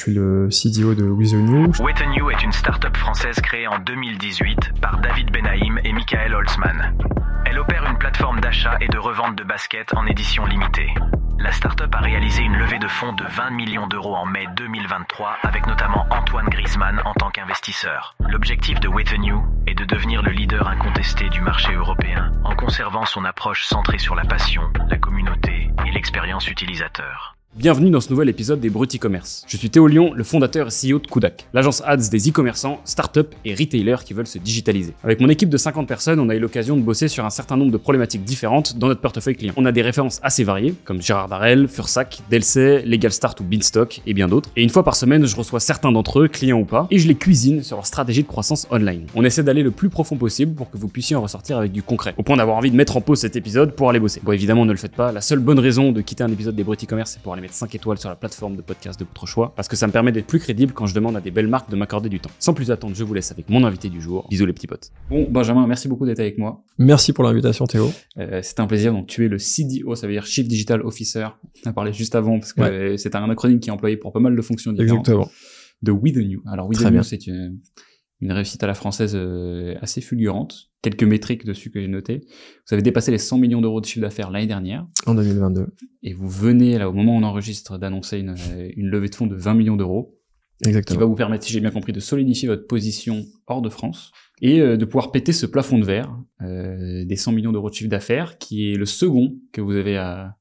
suis le CDO de With a New. With a New est une start-up française créée en 2018 par David Benaïm et Michael Holtzman. Elle opère une plateforme d'achat et de revente de baskets en édition limitée. La start-up a réalisé une levée de fonds de 20 millions d'euros en mai 2023 avec notamment Antoine Griezmann en tant qu'investisseur. L'objectif de With a New est de devenir le leader incontesté du marché européen en conservant son approche centrée sur la passion, la communauté et l'expérience utilisateur. Bienvenue dans ce nouvel épisode des Brut e-commerce. Je suis Théo Lyon, le fondateur et CEO de Kudak, l'agence ads des e-commerçants, startups et retailers qui veulent se digitaliser. Avec mon équipe de 50 personnes, on a eu l'occasion de bosser sur un certain nombre de problématiques différentes dans notre portefeuille client. On a des références assez variées, comme Gérard Darel, Fursac, Delsay, Legal Start ou Beanstalk et bien d'autres. Et une fois par semaine, je reçois certains d'entre eux, clients ou pas, et je les cuisine sur leur stratégie de croissance online. On essaie d'aller le plus profond possible pour que vous puissiez en ressortir avec du concret, au point d'avoir envie de mettre en pause cet épisode pour aller bosser. Bon, évidemment, ne le faites pas. La seule bonne raison de quitter un épisode des Brut e-commerce, c'est pour aller mettre 5 étoiles sur la plateforme de podcast de votre choix, parce que ça me permet d'être plus crédible quand je demande à des belles marques de m'accorder du temps. Sans plus attendre, je vous laisse avec mon invité du jour. Bisous les petits potes. Bon, Benjamin, merci beaucoup d'être avec moi. Merci pour l'invitation, Théo. C'était un plaisir. Donc, tu es le CDO, ça veut dire Chief Digital Officer. On a parlé juste avant, parce que c'est un acronyme qui est employé pour pas mal de fonctions différentes. Exactement. De With a New. Alors, With a New, c'est une réussite à la française assez fulgurante. Quelques métriques dessus que j'ai notées. Vous avez dépassé les 100 millions d'euros de chiffre d'affaires l'année dernière. En 2022. Et vous venez, là, au moment où on enregistre, d'annoncer une levée de fonds de 20 millions d'euros. Exactement. Qui va vous permettre, si j'ai bien compris, de solidifier votre position hors de France et de pouvoir péter ce plafond de verre des 100 millions d'euros de chiffre d'affaires, qui est le second que vous avez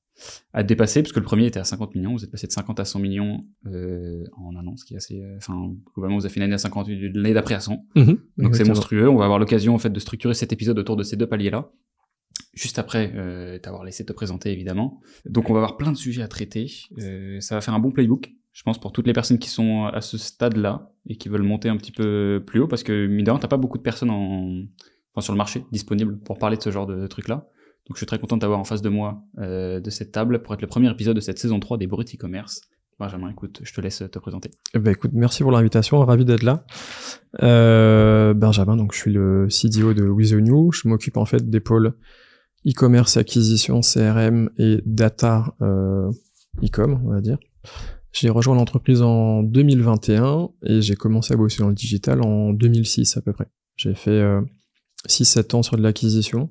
à dépasser, parce que le premier était à 50 millions, vous êtes passé de 50 à 100 millions en un an, ce qui est assez... globalement, vous avez fait une année à 50, l'année d'après à 100. Donc c'est monstrueux. On va avoir l'occasion, en fait, de structurer cet épisode autour de ces deux paliers-là. Juste après t'avoir laissé te présenter, évidemment. Donc on va avoir plein de sujets à traiter. Ça va faire un bon playbook, je pense, pour toutes les personnes qui sont à ce stade-là et qui veulent monter un petit peu plus haut, parce que, mine de rien, t'as pas beaucoup de personnes sur le marché disponibles pour parler de ce genre de trucs-là. Donc je suis très content d'avoir en face de moi de cette table pour être le premier épisode de cette saison 3 des Brut e-commerce. Benjamin, écoute, je te laisse te présenter. Écoute, merci pour l'invitation, ravi d'être là. Benjamin, donc je suis le CDO de With a New. Je m'occupe en fait des pôles e-commerce, acquisition, CRM et data e-com, on va dire. J'ai rejoint l'entreprise en 2021 et j'ai commencé à bosser dans le digital en 2006 à peu près. J'ai fait 6-7 ans sur de l'acquisition,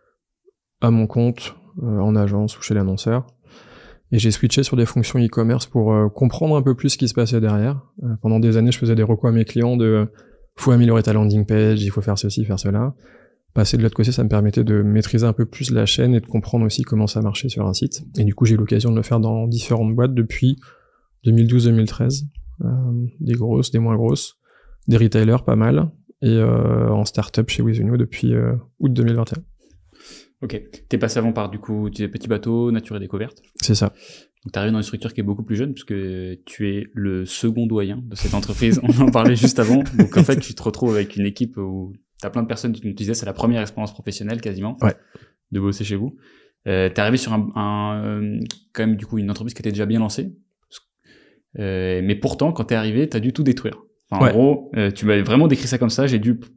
à mon compte, en agence ou chez l'annonceur. Et j'ai switché sur des fonctions e-commerce pour comprendre un peu plus ce qui se passait derrière. Pendant des années, je faisais des recos à mes clients de faut améliorer ta landing page, il faut faire ceci, faire cela. Passer de l'autre côté, ça me permettait de maîtriser un peu plus la chaîne et de comprendre aussi comment ça marchait sur un site. Et du coup, j'ai eu l'occasion de le faire dans différentes boîtes depuis 2012-2013. Des grosses, des moins grosses, des retailers pas mal, et en start-up chez With a New depuis août 2021. Ok. T'es passé avant par, du coup, des petits bateaux, nature et découverte. C'est ça. Donc t'arrives dans une structure qui est beaucoup plus jeune, puisque tu es le second doyen de cette entreprise. On en parlait juste avant. Donc en fait, tu te retrouves avec une équipe où t'as plein de personnes, tu nous disais, c'est la première expérience professionnelle quasiment. Ouais. De bosser chez vous. T'es arrivé sur quand même, du coup, une entreprise qui était déjà bien lancée. Mais pourtant, quand t'es arrivé, t'as dû tout détruire. Enfin, en gros, tu m'avais vraiment décrit ça comme ça.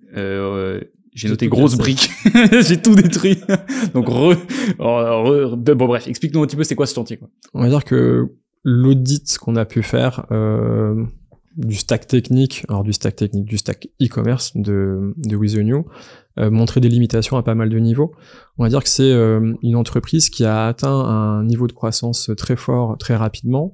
J'ai noté grosse brique. J'ai tout détruit. Donc bon bref, explique-nous un petit peu c'est quoi ce chantier, quoi. On va dire que l'audit qu'on a pu faire du stack technique, du stack e-commerce de With a New, montrait des limitations à pas mal de niveaux. On va dire que c'est une entreprise qui a atteint un niveau de croissance très fort, très rapidement,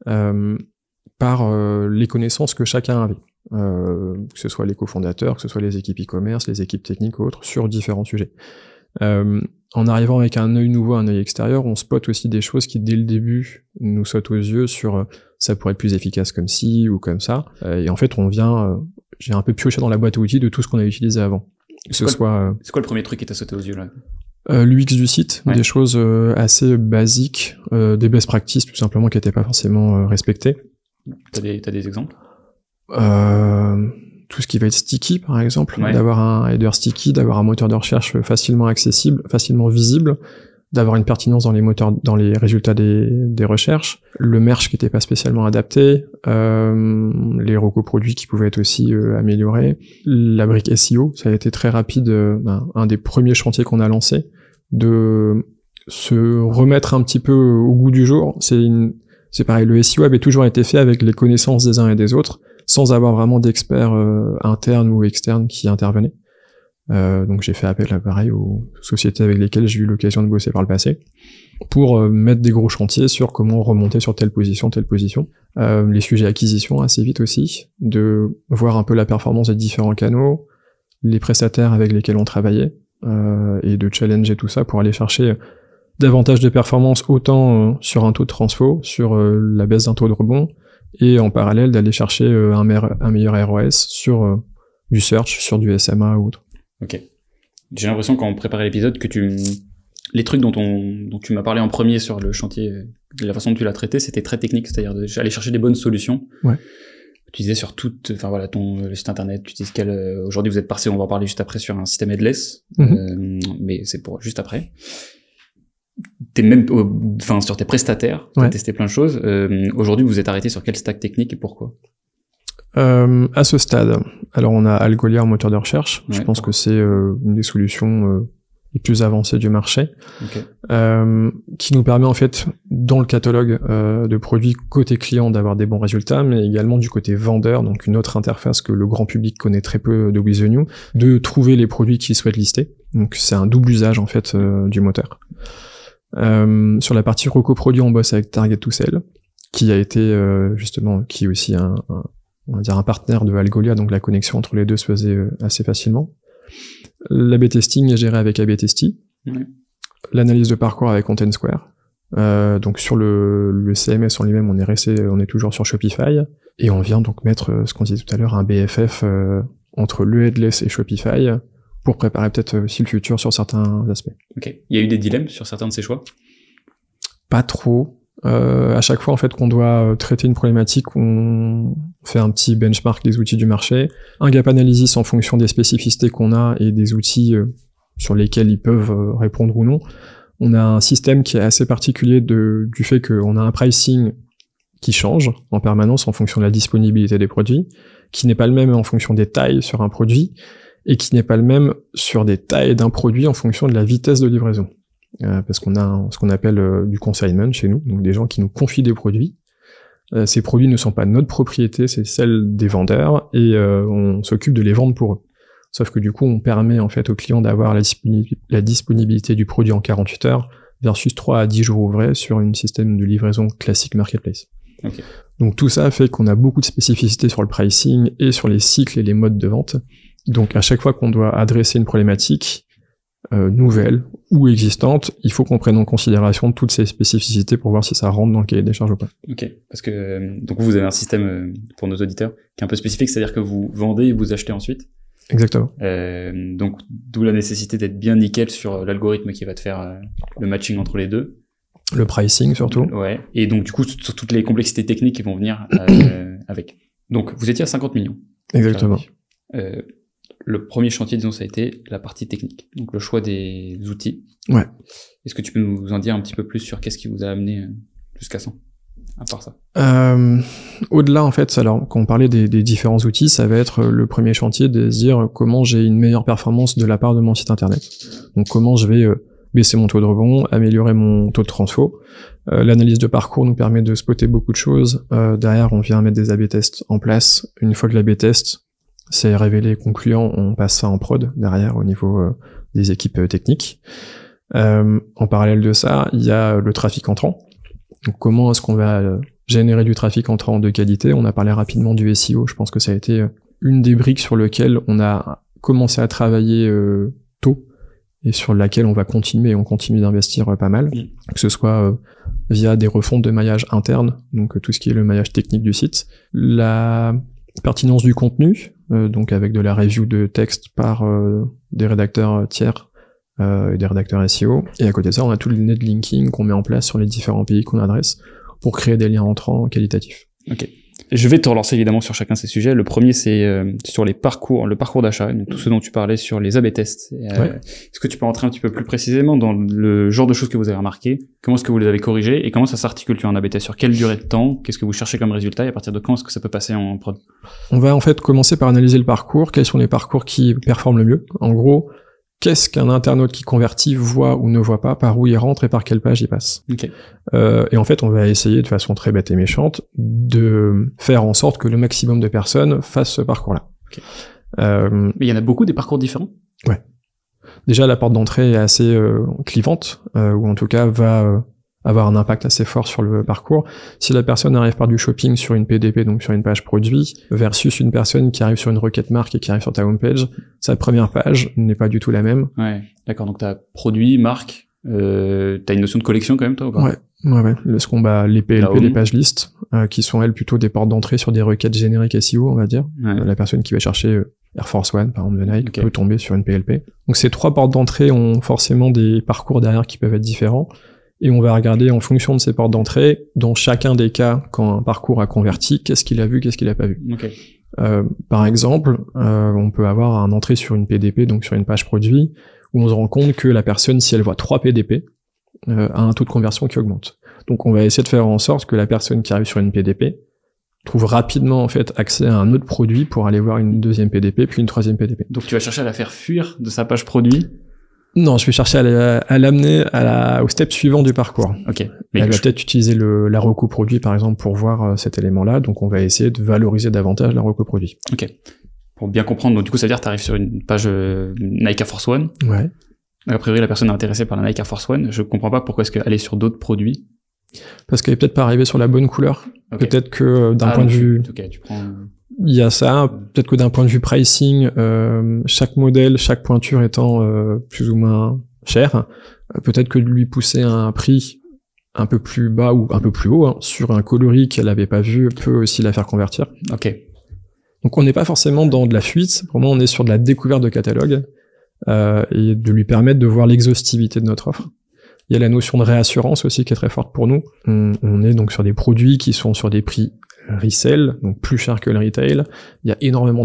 par les connaissances que chacun avait. Que ce soit les cofondateurs, que ce soit les équipes e-commerce, les équipes techniques ou autres, sur différents sujets. En arrivant avec un œil nouveau, un œil extérieur, on spot aussi des choses qui, dès le début, nous sautent aux yeux sur ça pourrait être plus efficace comme ci ou comme ça. Et en fait, j'ai un peu pioché dans la boîte à outils de tout ce qu'on a utilisé avant. C'est quoi le premier truc qui t'a sauté aux yeux, là? L'UX du site, des choses assez basiques, des best practices tout simplement qui n'étaient pas forcément respectées. T'as des exemples? Tout ce qui va être sticky, par exemple, d'avoir un header sticky, d'avoir un moteur de recherche facilement accessible, facilement visible, d'avoir une pertinence dans les résultats des recherches, le merge qui n'était pas spécialement adapté, les recos produits qui pouvaient être aussi améliorés, la brique SEO, ça a été très rapide, un des premiers chantiers qu'on a lancé, de se remettre un petit peu au goût du jour. c'est pareil, le SEO avait toujours été fait avec les connaissances des uns et des autres, sans avoir vraiment d'experts internes ou externes qui intervenaient. Donc j'ai fait appel à pareil aux sociétés avec lesquelles j'ai eu l'occasion de bosser par le passé, pour mettre des gros chantiers sur comment remonter sur telle position. Les sujets acquisition assez vite aussi, de voir un peu la performance des différents canaux, les prestataires avec lesquels on travaillait, et de challenger tout ça pour aller chercher davantage de performance autant sur un taux de transfo, sur la baisse d'un taux de rebond, et en parallèle d'aller chercher un meilleur ROS sur du search, sur du SMA ou autre. Ok. J'ai l'impression quand on préparait l'épisode que les trucs dont tu m'as parlé en premier sur le chantier, la façon dont tu l'as traité, c'était très technique, c'est-à-dire d'aller chercher des bonnes solutions. Ouais. Tu disais sur ton site internet, tu disais aujourd'hui vous êtes passé, on va en parler juste après, sur un système headless, mais c'est pour juste après. T'es même, sur tes prestataires, t'as testé plein de choses. Aujourd'hui, vous êtes arrêté sur quel stack technique et pourquoi? À ce stade, alors on a Algolia en moteur de recherche. Je pense que c'est une des solutions les plus avancées du marché, qui nous permet en fait, dans le catalogue de produits côté client, d'avoir des bons résultats, mais également du côté vendeur, donc une autre interface que le grand public connaît très peu de With The New, de trouver les produits qu'il souhaite lister. Donc c'est un double usage en fait du moteur. Sur la partie reco-produit, on bosse avec Target to Sell, qui a été justement, qui est aussi on va dire un partenaire de Algolia, donc la connexion entre les deux se faisait assez facilement. L'A/B testing est géré avec A/B Testy. L'analyse de parcours avec Content Square. Donc sur le CMS en lui-même, on est toujours sur Shopify, et on vient donc mettre ce qu'on disait tout à l'heure, un BFF entre le headless et Shopify, pour préparer peut-être aussi le futur sur certains aspects. Ok. Il y a eu des dilemmes sur certains de ces choix? Pas trop. À chaque fois en fait qu'on doit traiter une problématique, on fait un petit benchmark des outils du marché, un gap analysis en fonction des spécificités qu'on a et des outils sur lesquels ils peuvent répondre ou non. On a un système qui est assez particulier du fait qu'on a un pricing qui change en permanence en fonction de la disponibilité des produits, qui n'est pas le même en fonction des tailles sur un produit, et qui n'est pas le même sur des tailles d'un produit en fonction de la vitesse de livraison. Parce qu'on a ce qu'on appelle du consignment chez nous, donc des gens qui nous confient des produits. Ces produits ne sont pas notre propriété, c'est celle des vendeurs, et on s'occupe de les vendre pour eux. Sauf que du coup, on permet en fait aux clients d'avoir la disponibilité du produit en 48 heures versus 3 à 10 jours ouvrés sur un système de livraison classique marketplace. Okay. Donc tout ça fait qu'on a beaucoup de spécificités sur le pricing et sur les cycles et les modes de vente. Donc à chaque fois qu'on doit adresser une problématique nouvelle ou existante, il faut qu'on prenne en considération toutes ces spécificités pour voir si ça rentre dans le cahier des charges ou pas. Ok, parce que donc vous avez un système pour nos auditeurs qui est un peu spécifique, c'est-à-dire que vous vendez et vous achetez ensuite. Exactement. Donc d'où la nécessité d'être bien nickel sur l'algorithme qui va te faire le matching entre les deux. Le pricing surtout. Ouais. Et donc du coup sur toutes les complexités techniques qui vont venir avec. Donc vous étiez à 50 millions. Exactement. Le premier chantier, disons, ça a été la partie technique, donc le choix des outils. Ouais. Est-ce que tu peux nous en dire un petit peu plus sur qu'est-ce qui vous a amené jusqu'à ça, à part ça? Au-delà, en fait, alors quand on parlait des différents outils, ça va être le premier chantier de se dire comment j'ai une meilleure performance de la part de mon site internet. Donc comment je vais baisser mon taux de rebond, améliorer mon taux de transfo. L'analyse de parcours nous permet de spotter beaucoup de choses. Derrière, on vient mettre des A/B tests en place. Une fois que l'A/B test c'est révélé concluant, on passe ça en prod derrière au niveau des équipes techniques. En parallèle de ça, il y a le trafic entrant. Donc comment est-ce qu'on va générer du trafic entrant de qualité? On a parlé rapidement du SEO, je pense que ça a été une des briques sur lesquelles on a commencé à travailler tôt et sur laquelle on va continuer, et on continue d'investir pas mal, que ce soit via des refontes de maillage interne, donc tout ce qui est le maillage technique du site, la pertinence du contenu, donc avec de la review de texte par des rédacteurs tiers et des rédacteurs SEO, et à côté de ça on a tout le netlinking qu'on met en place sur les différents pays qu'on adresse pour créer des liens entrants qualitatifs. Ok. Je vais te relancer évidemment sur chacun de ces sujets. Le premier c'est sur le parcours d'achat, donc tout ce dont tu parlais sur les A/B tests. Est-ce que tu peux rentrer un petit peu plus précisément dans le genre de choses que vous avez remarqué? Comment est-ce que vous les avez corrigées et comment ça s'articule en A/B test? Sur quelle durée de temps? Qu'est-ce que vous cherchez comme résultat et à partir de quand est-ce que ça peut passer en prod? On va en fait commencer par analyser le parcours. Quels sont les parcours qui performent le mieux? En gros, qu'est-ce qu'un internaute qui convertit voit ou ne voit pas, par où il rentre et par quelle page il passe. Ok. Et en fait, on va essayer de façon très bête et méchante de faire en sorte que le maximum de personnes fassent ce parcours-là. Okay. Mais il y en a beaucoup des parcours différents? Ouais. Déjà, la porte d'entrée est assez clivante, ou en tout cas va avoir un impact assez fort sur le parcours. Si la personne arrive par du shopping sur une PDP, donc sur une page produit, versus une personne qui arrive sur une requête marque et qui arrive sur ta homepage, sa première page n'est pas du tout la même. Ouais, d'accord. Donc t'as produit, marque, t'as une notion de collection quand même, toi, ou pas? Ouais. Ce qu'on les PLP, les pages listes, qui sont elles plutôt des portes d'entrée sur des requêtes génériques SEO, on va dire. Ouais. La personne qui va chercher Air Force One, par exemple, de Nike, peut tomber sur une PLP. Donc ces 3 portes d'entrée ont forcément des parcours derrière qui peuvent être différents. Et on va regarder en fonction de ces portes d'entrée, dans chacun des cas, quand un parcours a converti, qu'est-ce qu'il a vu, qu'est-ce qu'il a pas vu. Okay. Par exemple, on peut avoir un entrée sur une PDP, donc sur une page produit, où on se rend compte que la personne, si elle voit 3 PDP, a un taux de conversion qui augmente. Donc on va essayer de faire en sorte que la personne qui arrive sur une PDP trouve rapidement en fait accès à un autre produit pour aller voir une deuxième PDP, puis une troisième PDP. Donc tu vas chercher à la faire fuir de sa page produit? Non, je vais chercher à l'amener au step suivant du parcours. Ok. Mais elle va peut-être utiliser la reco produit par exemple pour voir cet élément-là, donc on va essayer de valoriser davantage la reco produit. Ok. Pour bien comprendre, donc du coup ça veut dire que tu arrives sur une page Nike Air Force One. Ouais. A priori la personne est intéressée par la Nike Air Force One. Je comprends pas pourquoi est-ce qu'elle est sur d'autres produits. Parce qu'elle est peut-être pas arrivée sur la bonne couleur. Okay. Peut-être que d'un point de vue... Ok, tu prends... Il y a ça, peut-être que d'un point de vue pricing, chaque modèle, chaque pointure étant plus ou moins cher, peut-être que de lui pousser un prix un peu plus bas ou un peu plus haut sur un coloris qu'elle n'avait pas vu peut aussi la faire convertir. Ok. Donc on n'est pas forcément dans de la fuite, pour moi on est sur de la découverte de catalogue et de lui permettre de voir l'exhaustivité de notre offre. Il y a la notion de réassurance aussi qui est très forte pour nous. On est donc sur des produits qui sont sur des prix resell, donc plus cher que le retail. Il y a énormément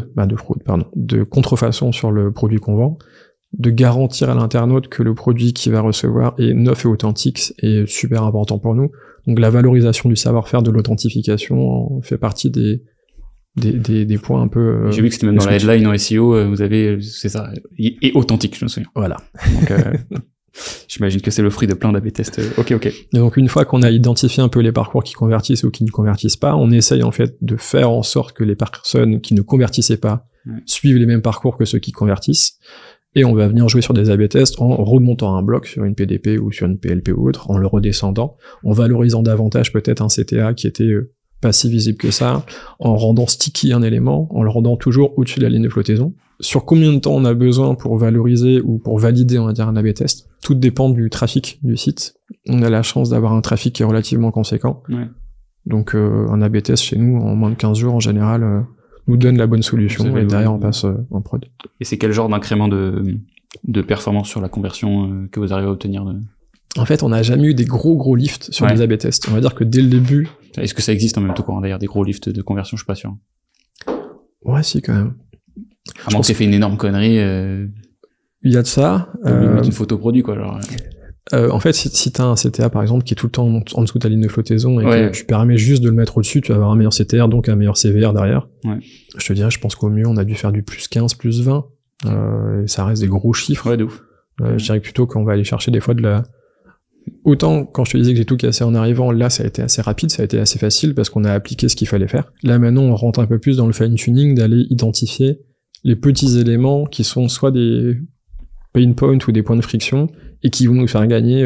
de contrefaçon sur le produit qu'on vend, de garantir à l'internaute que le produit qu'il va recevoir est neuf et authentique est super important pour nous. Donc la valorisation du savoir-faire de l'authentification fait partie des points un peu... J'ai vu que c'était même dans la headline en SEO, vous avez, c'est ça, et authentique, je me souviens. Voilà. Donc, j'imagine que c'est le fruit de plein d'A/B tests. Ok. Et donc une fois qu'on a identifié un peu les parcours qui convertissent ou qui ne convertissent pas, on essaye en fait de faire en sorte que les personnes qui ne convertissaient pas suivent les mêmes parcours que ceux qui convertissent. Et on va venir jouer sur des A/B tests en remontant un bloc sur une PDP ou sur une PLP ou autre, en le redescendant, en valorisant davantage peut-être un CTA qui était pas si visible que ça, en rendant sticky un élément, en le rendant toujours au-dessus de la ligne de flottaison. Sur combien de temps on a besoin pour valoriser ou pour valider, on va dire, un A/B test? Tout dépend du trafic du site. On a la chance d'avoir un trafic qui est relativement conséquent. Ouais. Donc un A/B test chez nous, en moins de 15 jours, en général, nous donne la bonne solution et derrière on passe en prod. Et c'est quel genre d'incrément de performance sur la conversion que vous arrivez à obtenir En fait, on n'a jamais eu des gros lifts sur des A/B tests. On va dire que dès le début... Est-ce que ça existe en même temps d'ailleurs, des gros lifts de conversion? Je suis pas sûr. Ouais, si, quand même. À moins que t'aies fait une énorme connerie. Il y a de ça. Une photo produit, quoi. Genre. En fait, si t'as un CTA, par exemple, qui est tout le temps en dessous de ta ligne de flottaison et que tu permets juste de le mettre au-dessus, tu vas avoir un meilleur CTR, donc un meilleur CVR derrière. Ouais. Je te dirais, je pense qu'au mieux, on a dû faire du plus 15, plus 20. Et ça reste des gros chiffres. Ouais, de ouf. Je dirais plutôt qu'on va aller chercher des fois de la... Autant, quand je te disais que j'ai tout cassé en arrivant, là, ça a été assez rapide, ça a été assez facile parce qu'on a appliqué ce qu'il fallait faire. Là, maintenant, on rentre un peu plus dans le fine-tuning d'aller identifier les petits éléments qui sont soit des pain points ou des points de friction et qui vont nous faire gagner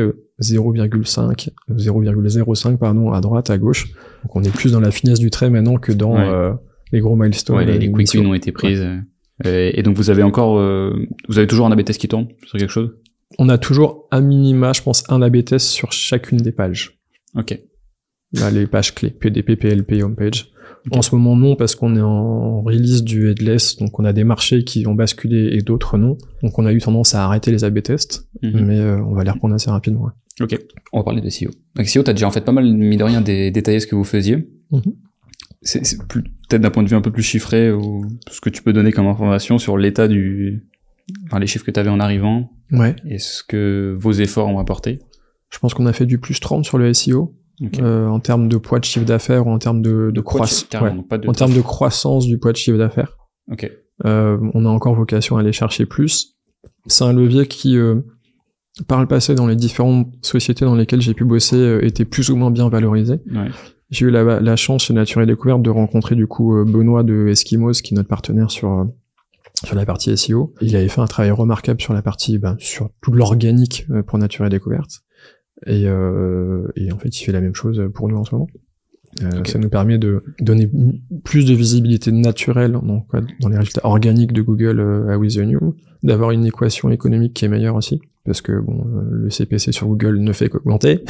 0,05 à droite, à gauche. Donc, on est plus dans la finesse du trait maintenant que dans les gros milestones. Ouais, les quick wins ont été prises. Ouais. Et donc, vous avez toujours un A/B test qui tourne sur quelque chose? On a toujours à minima, je pense, un A/B test sur chacune des pages. Ok. Là, les pages clés, PDP, PLP, homepage. Okay. En ce moment, non, parce qu'on est en release du headless, donc on a des marchés qui ont basculé et d'autres non. Donc on a eu tendance à arrêter les A/B tests, mais on va les reprendre assez rapidement. Ouais. Ok. On va parler de SEO. Donc SEO, t'as déjà en fait pas mal, mine de rien, détaillé ce que vous faisiez. C'est peut-être d'un point de vue un peu plus chiffré, ou ce que tu peux donner comme information sur l'état les chiffres que t'avais en arrivant. Ouais. Et ce que vos efforts ont apporté. Je pense qu'on a fait du plus 30 sur le SEO. Okay. En termes de poids de chiffre d'affaires ou en termes de croissance. En termes de croissance du poids de chiffre d'affaires. Okay. On a encore vocation à aller chercher plus. C'est un levier qui, par le passé, dans les différentes sociétés dans lesquelles j'ai pu bosser, était plus ou moins bien valorisé. Ouais. J'ai eu la chance chez Nature et Découverte de rencontrer du coup Benoît de Eskimos, qui est notre partenaire sur la partie SEO. Il avait fait un travail remarquable sur la partie, sur tout l'organique pour Nature et Découverte. Et en fait, il fait la même chose pour nous en ce moment. Okay. Ça nous permet de donner plus de visibilité naturelle dans les résultats organiques de Google à With the New, d'avoir une équation économique qui est meilleure aussi, parce que le CPC sur Google ne fait qu'augmenter.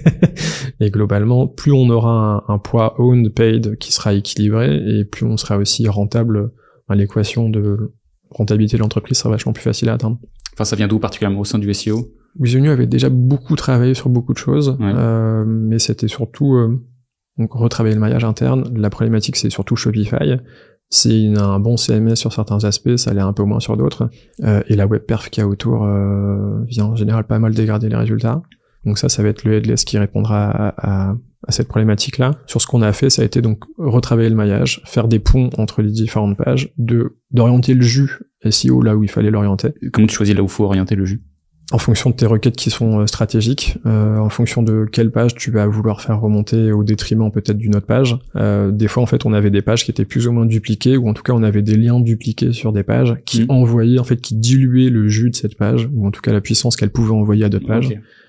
Et globalement, plus on aura un poids owned paid qui sera équilibré, et plus on sera aussi rentable. L'équation de rentabilité de l'entreprise sera vachement plus facile à atteindre. Enfin, ça vient d'où particulièrement au sein du SEO? With the New avait déjà beaucoup travaillé sur beaucoup de choses, ouais. Mais c'était surtout donc retravailler le maillage interne. La problématique, c'est surtout Shopify. C'est un bon CMS sur certains aspects, ça l'est un peu moins sur d'autres. Et la web perf qu'il y a autour vient en général pas mal dégrader les résultats. Donc ça va être le headless qui répondra à cette problématique-là. Sur ce qu'on a fait, ça a été donc retravailler le maillage, faire des ponts entre les différentes pages, d'orienter le jus SEO là où il fallait l'orienter. Comment tu choisis là où il faut orienter le jus? En fonction de tes requêtes qui sont stratégiques, en fonction de quelle page tu vas vouloir faire remonter au détriment peut-être d'une autre page. Des fois, en fait, on avait des pages qui étaient plus ou moins dupliquées, ou en tout cas, on avait des liens dupliqués sur des pages qui envoyaient, en fait, qui diluaient le jus de cette page, ou en tout cas la puissance qu'elle pouvait envoyer à d'autres pages,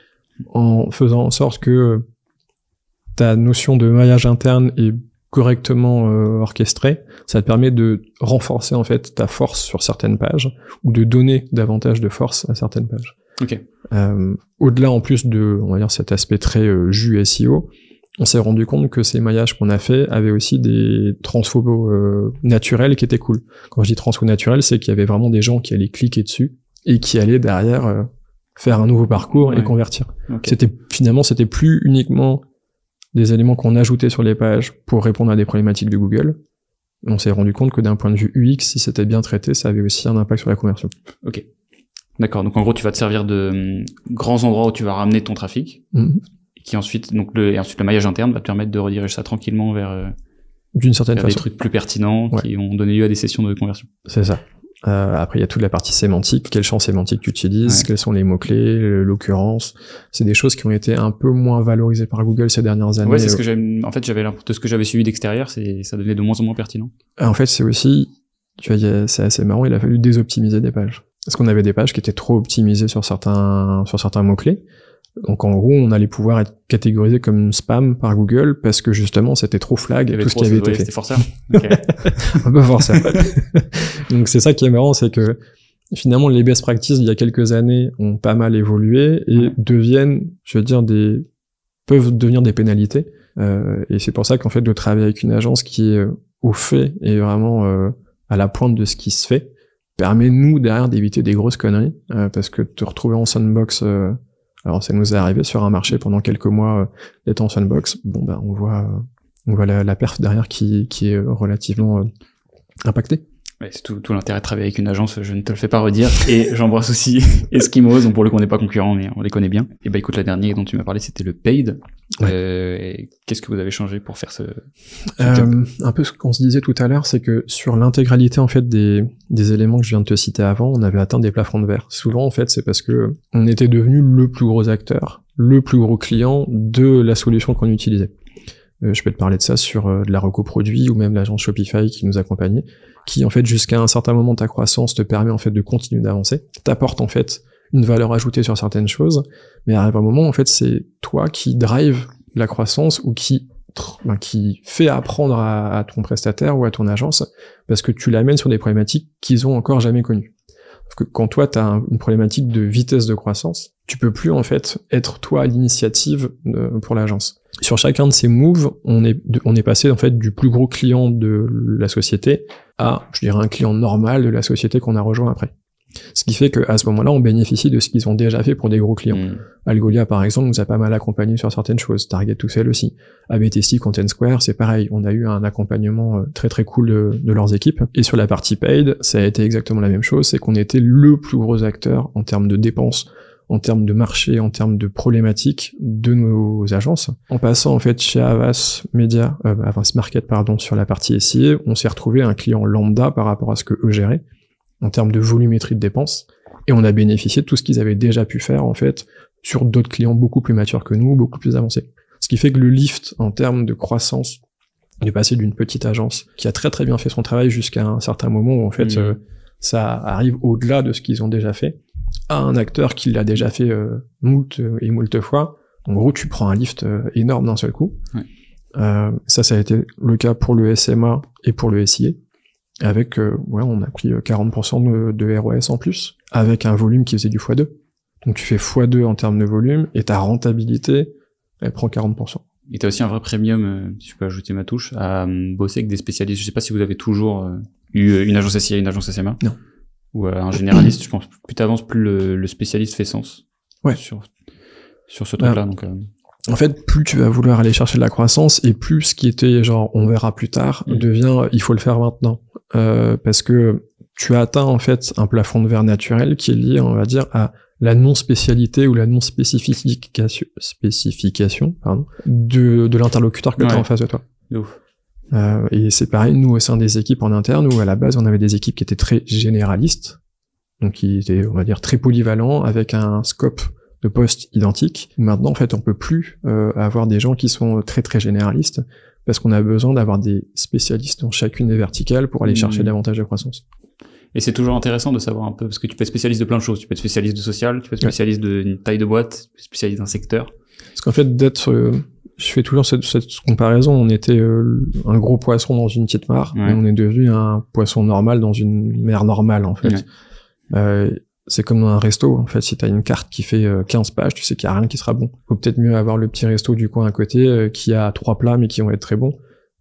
en faisant en sorte que ta notion de maillage interne est correctement orchestrée. Ça te permet de renforcer, en fait, ta force sur certaines pages, ou de donner davantage de force à certaines pages. Ok. Au-delà en plus de, on va dire, cet aspect très jus SEO, on s'est rendu compte que ces maillages qu'on a fait avaient aussi des transfos naturels qui étaient cool. Quand je dis transfo naturels, c'est qu'il y avait vraiment des gens qui allaient cliquer dessus et qui allaient derrière faire un nouveau parcours et convertir. Okay. C'était plus uniquement des éléments qu'on ajoutait sur les pages pour répondre à des problématiques de Google. On s'est rendu compte que d'un point de vue UX, si c'était bien traité, ça avait aussi un impact sur la conversion. Ok. D'accord, donc en gros tu vas te servir de grands endroits où tu vas ramener ton trafic, et qui ensuite le maillage interne va te permettre de rediriger ça tranquillement vers d'une certaine façon des trucs plus pertinents qui ont donné lieu à des sessions de conversion. C'est ça. Après il y a toute la partie sémantique, quel champ sémantique tu utilises, quels sont les mots-clés, l'occurrence, c'est des choses qui ont été un peu moins valorisées par Google ces dernières années. Ouais, c'est ce que de ce que j'avais suivi d'extérieur, ça devenait de moins en moins pertinent. En fait, c'est aussi, c'est assez marrant, il a fallu désoptimiser des pages. Parce qu'on avait des pages qui étaient trop optimisées sur certains mots-clés. Donc en gros, on allait pouvoir être catégorisé comme spam par Google parce que justement, c'était trop flag tout ce qui avait été fait. C'était forceur. Okay. Un peu forceur. Donc c'est ça qui est marrant, c'est que finalement, les best practices il y a quelques années ont pas mal évolué et peuvent devenir des pénalités. Et c'est pour ça qu'en fait, de travailler avec une agence qui est au fait et vraiment à la pointe de ce qui se fait, permet nous derrière d'éviter des grosses conneries, parce que te retrouver en sandbox, alors ça nous est arrivé sur un marché pendant quelques mois d'être en sandbox, on voit la perf derrière qui est relativement impactée. Ouais, c'est tout l'intérêt de travailler avec une agence, je ne te le fais pas redire, et j'embrasse aussi Eskimos, donc pour le coup on n'est pas concurrents, mais on les connaît bien. Et écoute, la dernière dont tu m'as parlé, c'était le paid. Et qu'est-ce que vous avez changé pour faire ce un peu ce qu'on se disait tout à l'heure, c'est que sur l'intégralité en fait des éléments que je viens de te citer avant, on avait atteint des plafonds de verre. Souvent en fait, c'est parce que on était devenu le plus gros acteur, le plus gros client de la solution qu'on utilisait. Je peux te parler de ça sur de la reco produit ou même l'agence Shopify qui nous accompagnait, qui en fait jusqu'à un certain moment de ta croissance te permet en fait de continuer d'avancer, t'apporte en fait une valeur ajoutée sur certaines choses, mais arrive un moment en fait c'est toi qui drive la croissance ou qui fait apprendre à ton prestataire ou à ton agence parce que tu l'amènes sur des problématiques qu'ils ont encore jamais connues. Parce que quand toi t'as une problématique de vitesse de croissance, tu peux plus en fait être toi à l'initiative pour l'agence. Sur chacun de ces moves, on est passé en fait du plus gros client de la société à, je dirais, un client normal de la société qu'on a rejoint après. Ce qui fait qu'à ce moment-là, on bénéficie de ce qu'ils ont déjà fait pour des gros clients. Algolia, par exemple, nous a pas mal accompagné sur certaines choses. Target to Sell aussi. ABTC, Content Square, c'est pareil. On a eu un accompagnement très très cool de leurs équipes. Et sur la partie paid, ça a été exactement la même chose. C'est qu'on était le plus gros acteur en termes de dépenses, en termes de marché, en termes de problématiques de nos agences. En passant en fait chez Havas Market sur la partie SIA, on s'est retrouvé un client lambda par rapport à ce que eux géraient en termes de volumétrie de dépenses. Et on a bénéficié de tout ce qu'ils avaient déjà pu faire, en fait, sur d'autres clients beaucoup plus matures que nous, beaucoup plus avancés. Ce qui fait que le lift, en termes de croissance, est passé d'une petite agence qui a très très bien fait son travail jusqu'à un certain moment où, en fait, ça arrive au-delà de ce qu'ils ont déjà fait, à un acteur qui l'a déjà fait moult et moult fois. En gros, tu prends un lift énorme d'un seul coup. Ouais. Ça a été le cas pour le SMA et pour le SIA. Avec, on a pris 40% de ROS en plus, avec un volume qui faisait du x2. Donc tu fais x2 en termes de volume, et ta rentabilité, elle prend 40%. Et t'as aussi un vrai premium, si je peux ajouter ma touche, à bosser avec des spécialistes. Je sais pas si vous avez toujours eu une agence SIA et une agence SMA. Non. Ou un généraliste, je pense. Plus t'avances, plus le spécialiste fait sens. Ouais. Sur ce truc-là, donc... En fait, plus tu vas vouloir aller chercher de la croissance, et plus ce qui était genre on verra plus tard devient il faut le faire maintenant. Parce que tu as atteint en fait un plafond de verre naturel qui est lié, on va dire, à la non-spécialité ou la non-spécification de l'interlocuteur que tu as en face de toi. Ouf. Et c'est pareil, nous au sein des équipes en interne, où à la base on avait des équipes qui étaient très généralistes, donc qui étaient, on va dire, très polyvalents, avec un scope de postes identiques. Maintenant, en fait, on peut plus avoir des gens qui sont très très généralistes, parce qu'on a besoin d'avoir des spécialistes dans chacune des verticales pour aller chercher davantage de croissance. Et c'est toujours intéressant de savoir un peu, parce que tu peux être spécialiste de plein de choses. Tu peux être spécialiste de social, tu peux être spécialiste d'une taille de boîte, spécialiste d'un secteur. Parce qu'en fait, je fais toujours cette comparaison. On était un gros poisson dans une petite mare, et on est devenu un poisson normal dans une mer normale, en fait. C'est comme dans un resto, en fait, si t'as une carte qui fait 15 pages, tu sais qu'il y a rien qui sera bon. Faut peut-être mieux avoir le petit resto du coin à côté qui a 3 plats mais qui vont être très bons.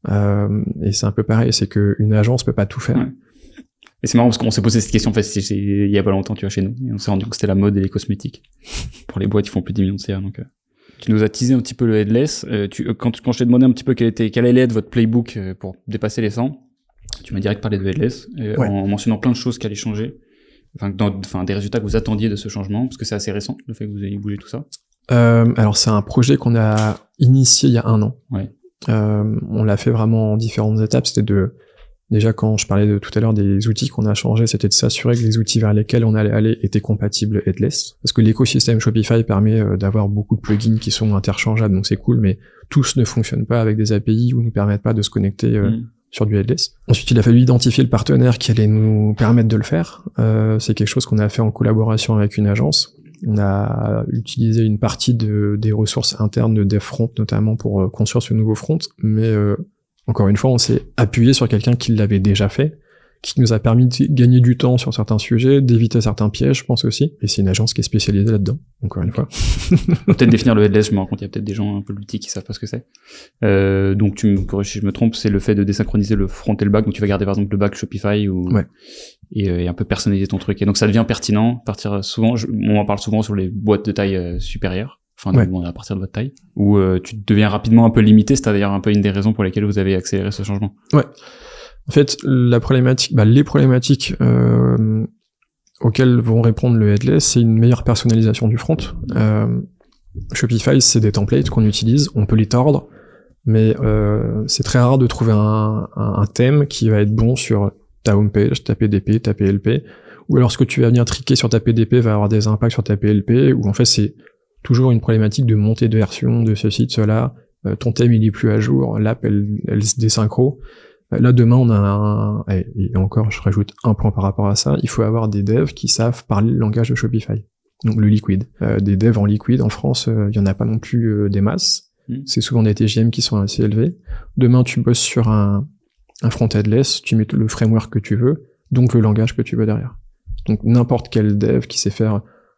Et c'est un peu pareil, c'est que une agence peut pas tout faire. Ouais. Et c'est marrant parce qu'on s'est posé cette question, en fait, il y a pas longtemps, tu vois, chez nous, et on s'est rendu compte que c'était la mode et les cosmétiques. Pour les boîtes, ils font plus de 10 millions de CA, donc. Tu nous as teasé un petit peu le headless. Quand je t'ai demandé un petit peu quel allait être votre playbook pour dépasser les 100, tu m'as direct parlé de headless, en mentionnant plein de choses qui allaient changer. Enfin, des résultats que vous attendiez de ce changement, parce que c'est assez récent, le fait que vous ayez bougé tout ça. Alors c'est un projet qu'on a initié il y a 1 an. Ouais. On l'a fait vraiment en différentes étapes. C'était déjà quand je parlais tout à l'heure des outils qu'on a changés, c'était de s'assurer que les outils vers lesquels on allait aller étaient compatibles headless. Parce que l'écosystème Shopify permet d'avoir beaucoup de plugins qui sont interchangeables, donc c'est cool, mais tous ne fonctionnent pas avec des API ou ne permettent pas de se connecter sur du headless. Ensuite, il a fallu identifier le partenaire qui allait nous permettre de le faire. C'est quelque chose qu'on a fait en collaboration avec une agence. On a utilisé une partie des ressources internes de DevFront, notamment pour construire ce nouveau front, mais encore une fois, on s'est appuyé sur quelqu'un qui l'avait déjà fait, qui nous a permis de gagner du temps sur certains sujets, d'éviter certains pièges, je pense aussi. Et c'est une agence qui est spécialisée là-dedans, encore une fois. Peut-être définir le headless, je me rends compte, il y a peut-être des gens un peu ludiques qui savent pas ce que c'est. Donc tu me corriges si je me trompe, c'est le fait de désynchroniser le front et le back, donc tu vas garder par exemple le back Shopify et un peu personnaliser ton truc. Et donc ça devient pertinent, partir souvent, on en parle souvent sur les boîtes de taille supérieure. Enfin, à partir de votre taille, où tu deviens rapidement un peu limité, c'est d'ailleurs un peu une des raisons pour lesquelles vous avez accéléré ce changement. Ouais. En fait, les problématiques auxquelles vont répondre le headless, c'est une meilleure personnalisation du front. Shopify, c'est des templates qu'on utilise, on peut les tordre, mais c'est très rare de trouver un thème qui va être bon sur ta homepage, ta PDP, ta PLP, ou alors ce que tu vas venir triquer sur ta PDP va avoir des impacts sur ta PLP, ou en fait c'est toujours une problématique de montée de version, de ceci, de cela, ton thème il est plus à jour, l'app elle se désynchro. Là demain on a et encore je rajoute un point par rapport à ça, il faut avoir des devs qui savent parler le langage de Shopify, donc le liquid. Des devs en liquid en France, il y en a pas non plus des masses, c'est souvent des TGM qui sont assez élevés. Demain tu bosses sur un front headless, tu mets le framework que tu veux, donc le langage que tu veux derrière. Donc n'importe quel dev qui sait faire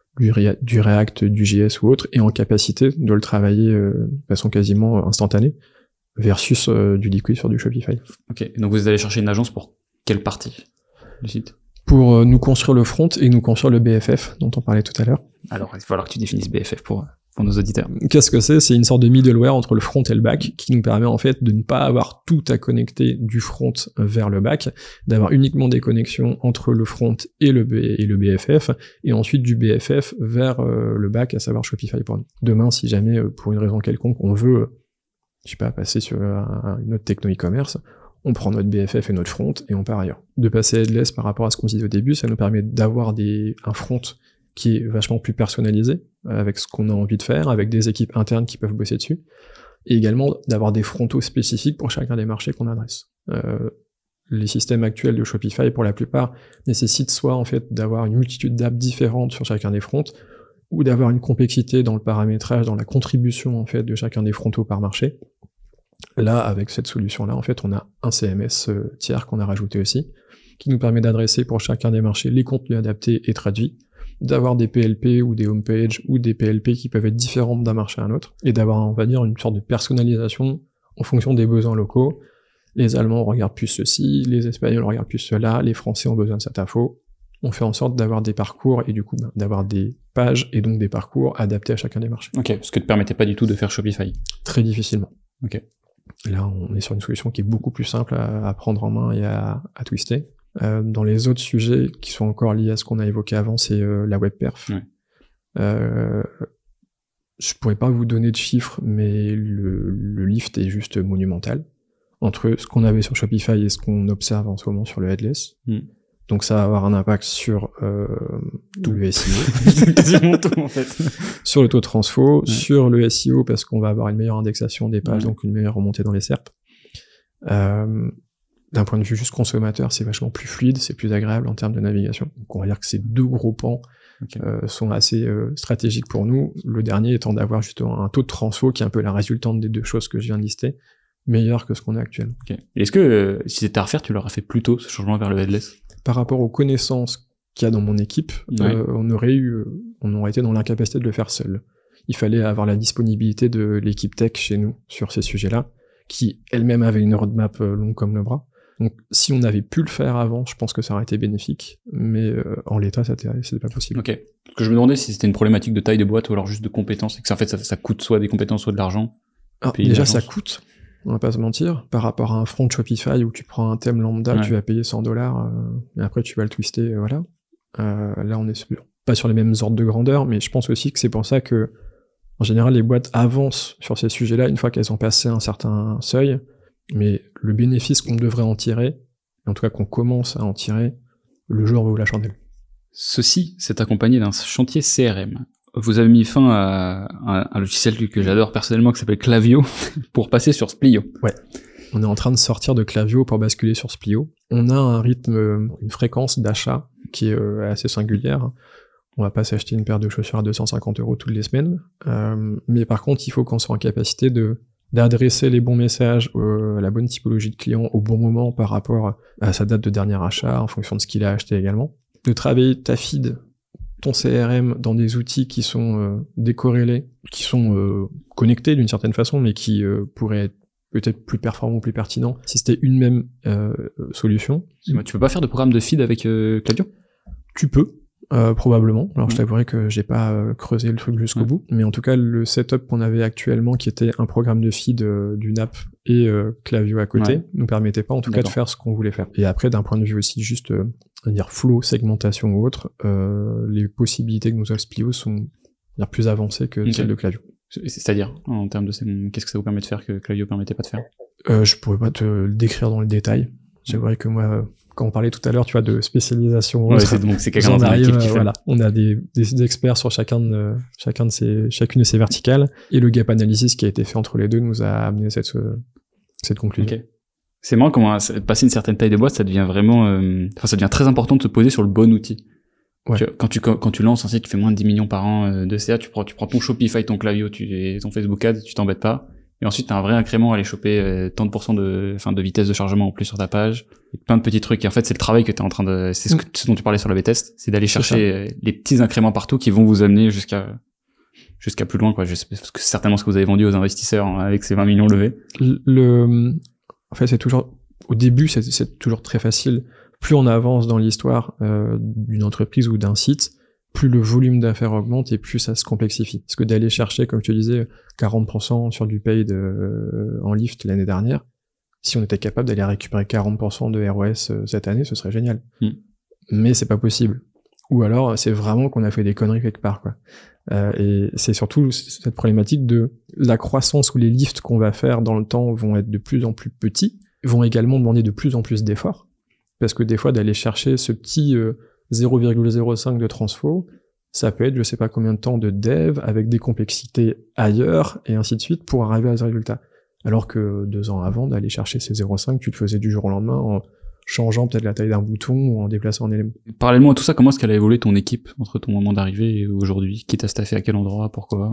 du React, du JS ou autre, est en capacité de le travailler de façon quasiment instantanée, versus du liquid sur du Shopify. Ok, donc vous allez chercher une agence pour quelle partie du site? Pour nous construire le front et nous construire le BFF, dont on parlait tout à l'heure. Alors, il va falloir que tu définisses BFF pour nos auditeurs. Qu'est-ce que c'est? C'est une sorte de middleware entre le front et le back, qui nous permet en fait de ne pas avoir tout à connecter du front vers le back, d'avoir uniquement des connexions entre le front et le BFF, et ensuite du BFF vers le back, à savoir Shopify pour nous. Demain, si jamais, pour une raison quelconque, on veut, je sais pas, passer sur une autre techno e-commerce, on prend notre BFF et notre front et on part ailleurs. De passer headless par rapport à ce qu'on disait au début, ça nous permet d'avoir un front qui est vachement plus personnalisé, avec ce qu'on a envie de faire, avec des équipes internes qui peuvent bosser dessus, et également d'avoir des frontaux spécifiques pour chacun des marchés qu'on adresse. Les systèmes actuels de Shopify, pour la plupart, nécessitent soit en fait d'avoir une multitude d'apps différentes sur chacun des fronts, ou d'avoir une complexité dans le paramétrage, dans la contribution en fait de chacun des frontaux par marché. Là, avec cette solution-là, en fait, on a un CMS tiers qu'on a rajouté aussi, qui nous permet d'adresser pour chacun des marchés les contenus adaptés et traduits, d'avoir des PLP ou des homepages ou des PLP qui peuvent être différentes d'un marché à un autre, et d'avoir, on va dire, une sorte de personnalisation en fonction des besoins locaux. Les Allemands regardent plus ceci, les Espagnols regardent plus cela, les Français ont besoin de cette info. On fait en sorte d'avoir des parcours et du coup d'avoir des pages et donc des parcours adaptés à chacun des marchés. Ok, ce que te permettait pas du tout de faire Shopify. Très difficilement. Ok. Là, on est sur une solution qui est beaucoup plus simple à prendre en main et à twister. Dans les autres sujets qui sont encore liés à ce qu'on a évoqué avant, c'est la web perf. Ouais. Je pourrais pas vous donner de chiffres, mais le lift est juste monumental entre ce qu'on avait sur Shopify et ce qu'on observe en ce moment sur le headless. Donc ça va avoir un impact sur tout le SEO. Quasiment tout, en fait. Sur le taux de transfo, sur le SEO, parce qu'on va avoir une meilleure indexation des pages, donc une meilleure remontée dans les SERP. D'un point de vue juste consommateur, c'est vachement plus fluide, c'est plus agréable en termes de navigation. Donc on va dire que ces deux gros pans sont assez stratégiques pour nous. Le dernier étant d'avoir justement un taux de transfo qui est un peu la résultante des deux choses que je viens de lister, meilleur que ce qu'on a actuellement. Okay. Est-ce que si c'était à refaire, tu l'aurais fait plus tôt, ce changement vers le headless? Par rapport aux connaissances qu'il y a dans mon équipe, on aurait été dans l'incapacité de le faire seul. Il fallait avoir la disponibilité de l'équipe tech chez nous sur ces sujets-là, qui elle-même avait une roadmap longue comme le bras. Donc si on avait pu le faire avant, je pense que ça aurait été bénéfique, mais en l'état, c'était pas possible. Ok. Parce que je me demandais si c'était une problématique de taille de boîte ou alors juste de compétences, et que en fait ça coûte soit des compétences, soit de l'argent. Alors, déjà, ça coûte. On va pas se mentir, par rapport à un front Shopify où tu prends un thème lambda, tu vas payer $100, et après tu vas le twister, voilà. Là, on est pas sur les mêmes ordres de grandeur, mais je pense aussi que c'est pour ça que, en général, les boîtes avancent sur ces sujets-là une fois qu'elles ont passé un certain seuil, mais le bénéfice qu'on devrait en tirer, en tout cas qu'on commence à en tirer, le jour vaut la chandelle. Ceci s'est accompagné d'un chantier CRM. Vous avez mis fin à un logiciel que j'adore personnellement qui s'appelle Klaviyo pour passer sur Splio. Ouais. On est en train de sortir de Klaviyo pour basculer sur Splio. On a un rythme, une fréquence d'achat qui est assez singulière. On va pas s'acheter une paire de chaussures à 250 € toutes les semaines. Mais par contre, il faut qu'on soit en capacité d'adresser les bons messages à la bonne typologie de client au bon moment par rapport à sa date de dernier achat, en fonction de ce qu'il a acheté également. De travailler ta feed, ton CRM dans des outils qui sont décorrélés, qui sont connectés d'une certaine façon, mais qui pourraient être peut-être plus performants, plus pertinents, si c'était une même solution. Tu peux pas faire de programme de feed avec Klaviyo? Tu peux, probablement. Alors je t'avouerai que j'ai pas creusé le truc jusqu'au bout, mais en tout cas le setup qu'on avait actuellement, qui était un programme de feed d'une app et Klaviyo à côté, nous permettait pas en tout cas de faire ce qu'on voulait faire. Et après, d'un point de vue aussi juste dire flow, segmentation ou autre, les possibilités que nous offre Splio sont plus avancées que celles de Klaviyo. C'est-à-dire, en termes de qu'est-ce que ça vous permet de faire que Klaviyo permettait pas de faire? Je pourrais pas te le décrire dans le détail. C'est vrai que moi, quand on parlait tout à l'heure, tu vois, de spécialisation, donc c'est quelqu'un dans l'équipe qui fait. Voilà, on a des experts sur chacune de ces verticales, et le gap analysis qui a été fait entre les deux nous a amené à cette conclusion. Okay. C'est marrant comment passer une certaine taille de boîte, ça devient vraiment, ça devient très important de se poser sur le bon outil. Ouais. Quand tu lances un site qui fait moins de 10 millions par an de CA, tu prends ton Shopify, ton Klaviyo, ton Facebook Ads, tu t'embêtes pas. Et ensuite, t'as un vrai incrément à aller choper tant de pourcents de vitesse de chargement en plus sur ta page. Et plein de petits trucs. Et en fait, c'est le travail que t'es en train de, c'est ce dont tu parlais sur la B-test. C'est d'aller chercher les petits incréments partout qui vont vous amener jusqu'à plus loin, quoi. Parce que c'est certainement ce que vous avez vendu aux investisseurs avec ces 20 millions levés. En fait, c'est toujours, au début, c'est toujours très facile. Plus on avance dans l'histoire d'une entreprise ou d'un site, plus le volume d'affaires augmente et plus ça se complexifie. Parce que d'aller chercher, comme je te disais, 40% sur du paid en lift l'année dernière, si on était capable d'aller récupérer 40% de ROS cette année, ce serait génial. Mais c'est pas possible. Ou alors, c'est vraiment qu'on a fait des conneries quelque part, quoi. Et c'est surtout cette problématique de la croissance où les lifts qu'on va faire dans le temps vont être de plus en plus petits, vont également demander de plus en plus d'efforts, parce que des fois d'aller chercher ce petit 0,05 de transfo, ça peut être je sais pas combien de temps de dev avec des complexités ailleurs et ainsi de suite pour arriver à ce résultat. Alors que 2 ans avant d'aller chercher ces 0,5, tu le faisais du jour au lendemain en changeant peut-être la taille d'un bouton ou en déplaçant un élément. Parallèlement à tout ça, comment est-ce qu'elle a évolué ton équipe entre ton moment d'arrivée et aujourd'hui? Qui t'a staffé à quel endroit? Pourquoi?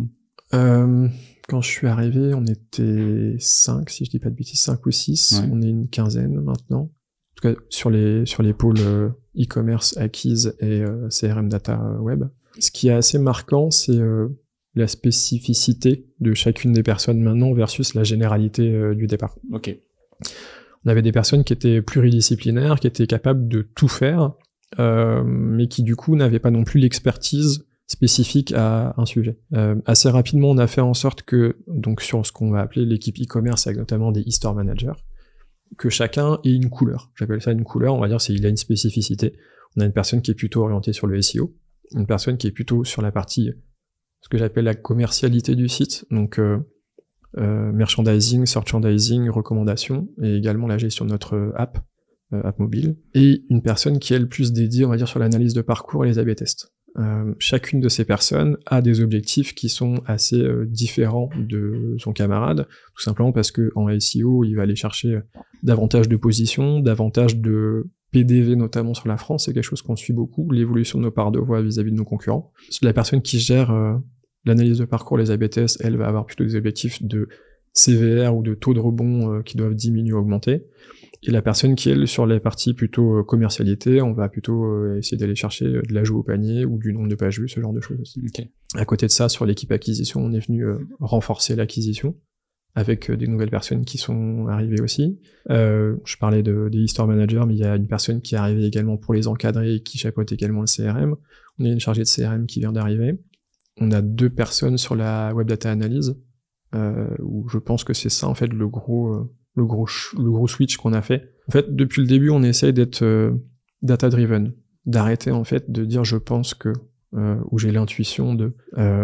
Quand je suis arrivé, on était 5, si je dis pas de bêtises, 5 ou 6. Ouais. On est une quinzaine maintenant. En tout cas, sur les pôles e-commerce, acquise et CRM data web. Ce qui est assez marquant, c'est la spécificité de chacune des personnes maintenant versus la généralité du départ. Ok. On avait des personnes qui étaient pluridisciplinaires, qui étaient capables de tout faire, mais qui du coup n'avaient pas non plus l'expertise spécifique à un sujet. Assez rapidement, on a fait en sorte que, donc sur ce qu'on va appeler l'équipe e-commerce, avec notamment des e-store managers, que chacun ait une couleur. J'appelle ça une couleur, on va dire, il a une spécificité. On a une personne qui est plutôt orientée sur le SEO, une personne qui est plutôt sur la partie, ce que j'appelle la commercialité du site, donc merchandising, searchandising, recommandations, et également la gestion de notre app mobile, et une personne qui est le plus dédiée, on va dire, sur l'analyse de parcours et les A/B tests. Chacune de ces personnes a des objectifs qui sont assez différents de son camarade, tout simplement parce que en SEO, il va aller chercher davantage de positions, davantage de PDV notamment sur la France, c'est quelque chose qu'on suit beaucoup, l'évolution de nos parts de voix vis-à-vis de nos concurrents. La personne qui gère l'analyse de parcours, les A/B tests, elle va avoir plutôt des objectifs de CVR ou de taux de rebond qui doivent diminuer ou augmenter. Et la personne qui est sur les parties plutôt commercialité, on va plutôt essayer d'aller chercher de l'ajout au panier ou du nombre de pages vues, ce genre de choses aussi. Okay. À côté de ça, sur l'équipe acquisition, on est venu renforcer l'acquisition avec des nouvelles personnes qui sont arrivées aussi. Je parlais des e-store managers, mais il y a une personne qui est arrivée également pour les encadrer et qui chapeaute également le CRM. On a une chargée de CRM qui vient d'arriver. On a 2 personnes sur la web data analyse, où je pense que c'est ça en fait le gros switch qu'on a fait. En fait, depuis le début, on essaye d'être data driven, d'arrêter en fait de dire je pense que, ou j'ai l'intuition de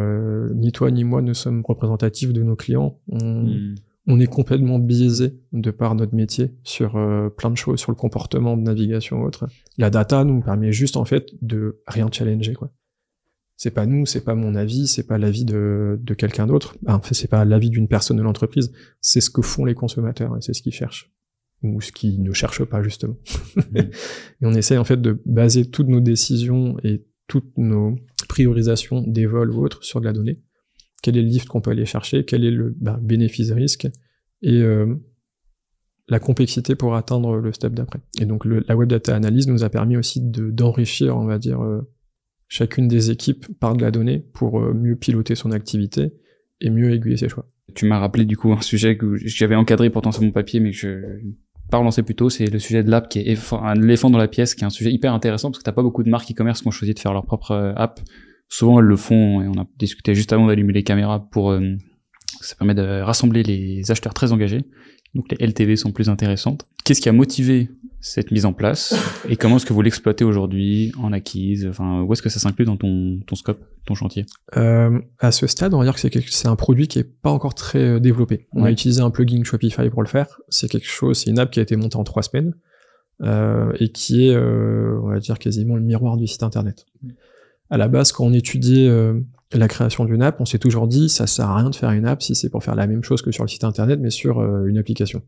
ni toi ni moi ne sommes représentatifs de nos clients. On est complètement biaisé de par notre métier sur plein de choses, sur le comportement de navigation ou autre. La data nous permet juste en fait de rien challenger, quoi. C'est pas nous, c'est pas mon avis, c'est pas l'avis de quelqu'un d'autre. En fait, c'est pas l'avis d'une personne de l'entreprise. C'est ce que font les consommateurs et c'est ce qu'ils cherchent. Ou ce qu'ils ne cherchent pas, justement. Et on essaie, en fait, de baser toutes nos décisions et toutes nos priorisations des vols ou autres sur de la donnée. Quel est le lift qu'on peut aller chercher? Quel est le bénéfice-risque? Et la complexité pour atteindre le step d'après. Et donc, la web data analyse nous a permis aussi d'enrichir, on va dire, chacune des équipes par de la donnée pour mieux piloter son activité et mieux aiguiller ses choix. Tu m'as rappelé du coup un sujet que j'avais encadré pourtant sur mon papier mais que je pas relancé plus tôt, c'est le sujet de l'app qui est un éléphant dans la pièce, qui est un sujet hyper intéressant parce que t'as pas beaucoup de marques e-commerce qui ont choisi de faire leur propre app. Souvent elles le font et on a discuté juste avant d'allumer les caméras pour ça permet de rassembler les acheteurs très engagés. Donc les LTV sont plus intéressantes. Qu'est-ce qui a motivé cette mise en place et comment est-ce que vous l'exploitez aujourd'hui en acquise? Enfin, où est-ce que ça s'inclut dans ton scope, ton chantier? À ce stade, on va dire que c'est un produit qui est pas encore très développé. On a utilisé un plugin Shopify pour le faire. C'est une app qui a été montée en 3 semaines et qui est, on va dire, quasiment le miroir du site internet. À la base, quand on étudiait la création d'une app, on s'est toujours dit ça sert à rien de faire une app si c'est pour faire la même chose que sur le site internet, mais sur une application.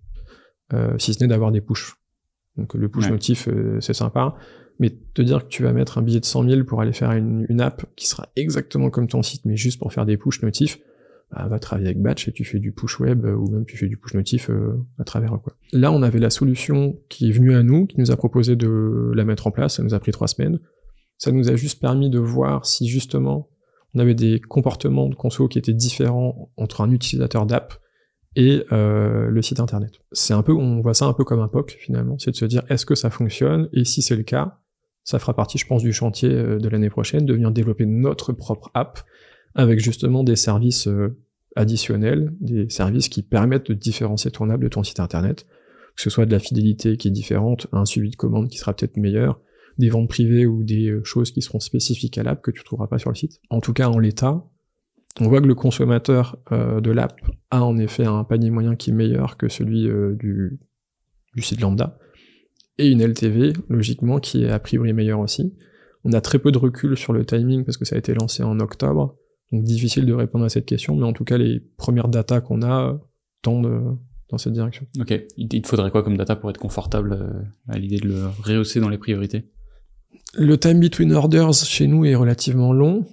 Si ce n'est d'avoir des pushs. Donc le push notif, c'est sympa, mais te dire que tu vas mettre un billet de 100 000 pour aller faire une app qui sera exactement comme ton site, mais juste pour faire des push notifs, va travailler avec Batch et tu fais du push web ou même tu fais du push notif à travers quoi. Là, on avait la solution qui est venue à nous, qui nous a proposé de la mettre en place, ça nous a pris 3 semaines. Ça nous a juste permis de voir si justement on avait des comportements de conso qui étaient différents entre un utilisateur d'app et le site internet. On voit ça un peu comme un POC finalement, c'est de se dire est-ce que ça fonctionne, et si c'est le cas, ça fera partie, je pense, du chantier de l'année prochaine, de venir développer notre propre app avec justement des services additionnels, des services qui permettent de différencier ton app de ton site internet, que ce soit de la fidélité qui est différente, un suivi de commande qui sera peut-être meilleur, des ventes privées ou des choses qui seront spécifiques à l'app que tu trouveras pas sur le site. En tout cas, en l'état, on voit que le consommateur de l'app a en effet un panier moyen qui est meilleur que celui du site lambda, et une LTV, logiquement, qui est a priori meilleure aussi. On a très peu de recul sur le timing parce que ça a été lancé en octobre, donc difficile de répondre à cette question, mais en tout cas, les premières datas qu'on a tendent dans cette direction. Ok. Il te faudrait quoi comme data pour être confortable à l'idée de le rehausser dans les priorités? Le time between orders chez nous est relativement long.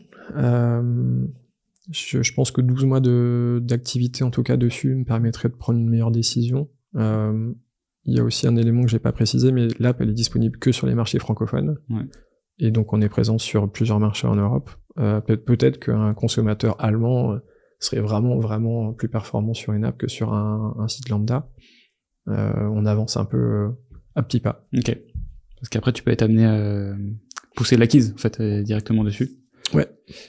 Je pense que 12 mois d'activité, en tout cas dessus, me permettrait de prendre une meilleure décision. Il y a aussi un élément que j'ai pas précisé, mais l'app, elle est disponible que sur les marchés francophones. Ouais. Et donc, on est présent sur plusieurs marchés en Europe. Peut-être qu'un consommateur allemand serait vraiment plus performant sur une app que sur un site lambda. On avance un peu à petits pas. Ok. Parce qu'après, tu peux être amené à pousser l'acquise, en fait, directement dessus. Ouais.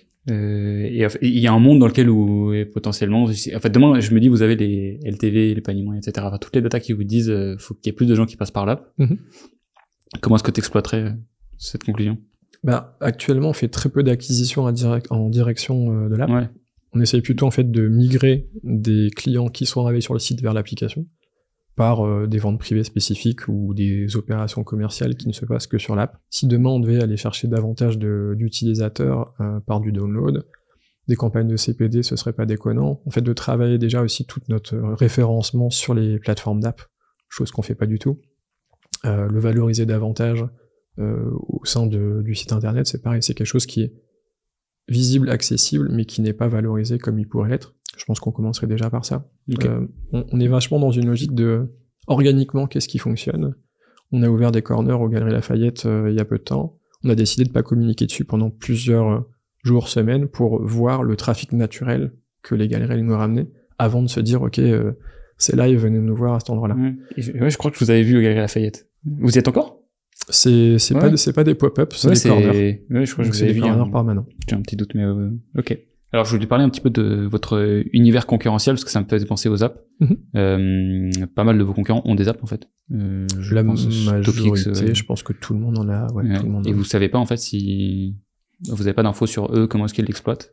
Et il y a un monde dans lequel où potentiellement, en fait, demain, je me dis, vous avez les LTV, les paniers moyens, etc. Enfin, toutes les datas qui vous disent, faut qu'il y ait plus de gens qui passent par là. Mm-hmm. Comment est-ce que tu exploiterais cette conclusion? Actuellement, on fait très peu d'acquisitions en direction de l'app. Ouais. On essaye plutôt, en fait, de migrer des clients qui sont arrivés sur le site vers l'application par des ventes privées spécifiques ou des opérations commerciales qui ne se passent que sur l'app. Si demain on devait aller chercher davantage d'utilisateurs par du download, des campagnes de CPD, ce serait pas déconnant. En fait, de travailler déjà aussi tout notre référencement sur les plateformes d'app, chose qu'on fait pas du tout. Le valoriser davantage au sein du site internet, c'est pareil, c'est quelque chose qui est visible, accessible, mais qui n'est pas valorisé comme il pourrait l'être. Je pense qu'on commencerait déjà par ça. Okay. On est vachement dans une logique de organiquement qu'est-ce qui fonctionne. On a ouvert des corners aux Galeries Lafayette il y a peu de temps. On a décidé de pas communiquer dessus pendant plusieurs jours, semaines, pour voir le trafic naturel que les galeries nous ramenaient, avant de se dire ok, c'est live, venez nous voir à cet endroit-là. Ouais, je crois que je vous avais vu aux Galeries Lafayette. Vous y êtes encore? C'est pas des pop-up, c'est des corners. Ouais, je crois que c'est des corners permanents. J'ai un petit doute, mais ok. Alors, je voulais parler un petit peu de votre univers concurrentiel, parce que ça me fait penser aux apps. Mm-hmm. Pas mal de vos concurrents ont des apps, en fait. La majorité, je pense que tout le monde en a. Ouais, tout le monde et vous savez pas, en fait, si vous avez pas d'infos sur eux, comment est-ce qu'ils l'exploitent?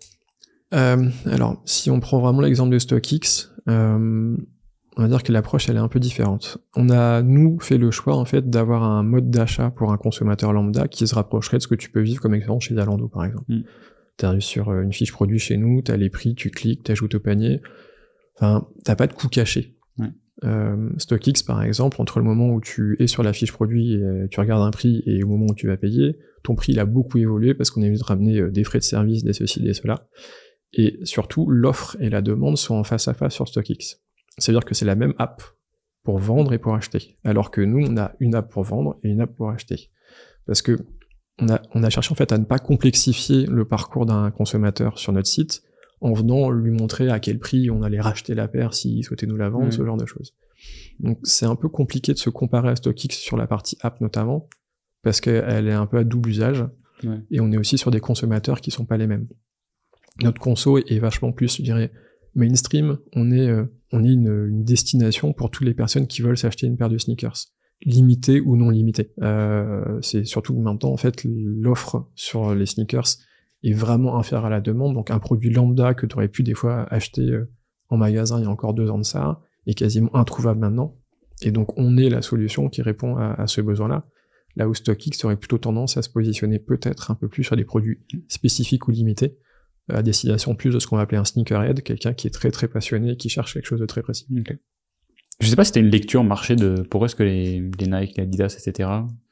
Alors, si on prend vraiment l'exemple de StockX, on va dire que l'approche, elle est un peu différente. On a, nous, fait le choix, en fait, d'avoir un mode d'achat pour un consommateur lambda qui se rapprocherait de ce que tu peux vivre comme expérience chez Zalando, par exemple. T'arrives sur une fiche produit chez nous, t'as les prix, tu cliques, t'ajoutes au panier. Enfin, t'as pas de coût caché. Ouais. StockX, par exemple, entre le moment où tu es sur la fiche produit et tu regardes un prix et au moment où tu vas payer, ton prix il a beaucoup évolué parce qu'on a envie de ramener des frais de service, des ceci, des cela. Et surtout, l'offre et la demande sont en face à face sur StockX. C'est-à-dire que c'est la même app pour vendre et pour acheter. Alors que nous, on a une app pour vendre et une app pour acheter. Parce que on a cherché en fait à ne pas complexifier le parcours d'un consommateur sur notre site en venant lui montrer à quel prix on allait racheter la paire s'il souhaitait nous la vendre, ce genre de choses. Donc c'est un peu compliqué de se comparer à StockX sur la partie app notamment, parce qu'elle est un peu à double usage, et on est aussi sur des consommateurs qui sont pas les mêmes. Notre conso est vachement plus, je dirais, mainstream. On est une destination pour toutes les personnes qui veulent s'acheter une paire de sneakers. Limité ou non limité. C'est surtout que maintenant, en fait, l'offre sur les sneakers est vraiment inférieure à la demande. Donc, un produit lambda que tu aurais pu des fois acheter en magasin il y a encore 2 ans de ça est quasiment introuvable maintenant. Et donc, on est la solution qui répond à ce besoin-là. Là où StockX aurait plutôt tendance à se positionner peut-être un peu plus sur des produits spécifiques ou limités, à destination plus de ce qu'on va appeler un sneakerhead, quelqu'un qui est très très passionné et qui cherche quelque chose de très précis. Okay. Je sais pas si t'as une lecture marché de pourquoi est-ce que les Nike, les Adidas, etc.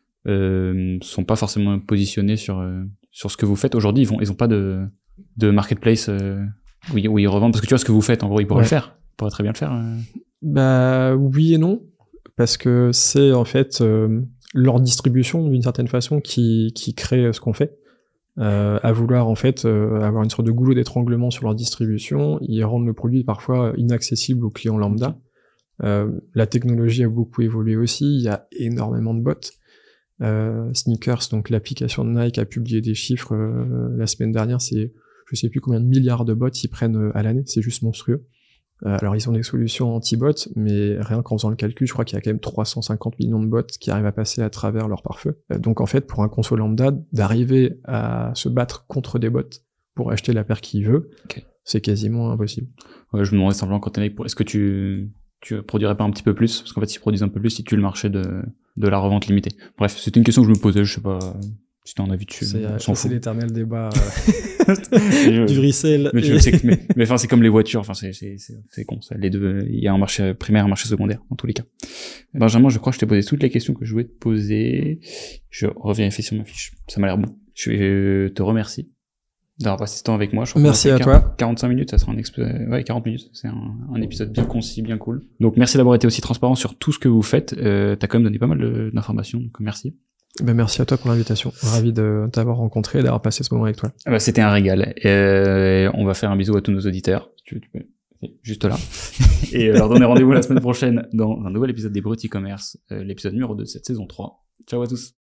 sont pas forcément positionnés sur ce que vous faites aujourd'hui. Ils ont pas de marketplace où ils revendent, parce que tu vois ce que vous faites. En gros, ils pourraient le faire. Ils pourraient très bien le faire. Oui et non, parce que c'est en fait leur distribution d'une certaine façon qui crée ce qu'on fait. À vouloir en fait avoir une sorte de goulot d'étranglement sur leur distribution, ils rendent le produit parfois inaccessible aux clients lambda. La technologie a beaucoup évolué aussi, il y a énormément de bots. Sneakers, donc l'application de Nike a publié des chiffres la semaine dernière, c'est je sais plus combien de milliards de bots ils prennent à l'année, c'est juste monstrueux. Alors ils ont des solutions anti-bots, mais rien qu'en faisant le calcul, je crois qu'il y a quand même 350 millions de bots qui arrivent à passer à travers leur pare-feu. Donc en fait, pour un conso lambda, d'arriver à se battre contre des bots pour acheter la paire qu'il veut, c'est quasiment impossible. Ouais, je me demandais simplement quand t'es est-ce que tu tu produirais pas un petit peu plus? Parce qu'en fait, s'ils produisent un peu plus, ils tuent le marché de la revente limitée. Bref, c'était une question que je me posais, je sais pas si t'as un avis dessus. C'est l'éternel débat du resell. Mais tu sais mais enfin, c'est comme les voitures, enfin, c'est con, ça. Les deux, il y a un marché primaire, un marché secondaire, dans tous les cas. Benjamin, je crois que je t'ai posé toutes les questions que je voulais te poser. Je revérifie sur ma fiche. Ça m'a l'air bon. Je te remercie d'avoir passé ce temps avec moi. Je crois merci à toi. 45 minutes, ça sera 40 minutes. C'est un épisode bien concis, bien cool. Donc, merci d'avoir été aussi transparent sur tout ce que vous faites. T'as quand même donné pas mal d'informations, donc merci. Merci à toi pour l'invitation. Ravi de t'avoir rencontré et d'avoir passé ce moment avec toi. C'était un régal. On va faire un bisou à tous nos auditeurs. Tu peux juste là. Et leur donner rendez-vous la semaine prochaine dans un nouvel épisode des Bruts e-commerce, l'épisode numéro 2 de cette saison 3. Ciao à tous.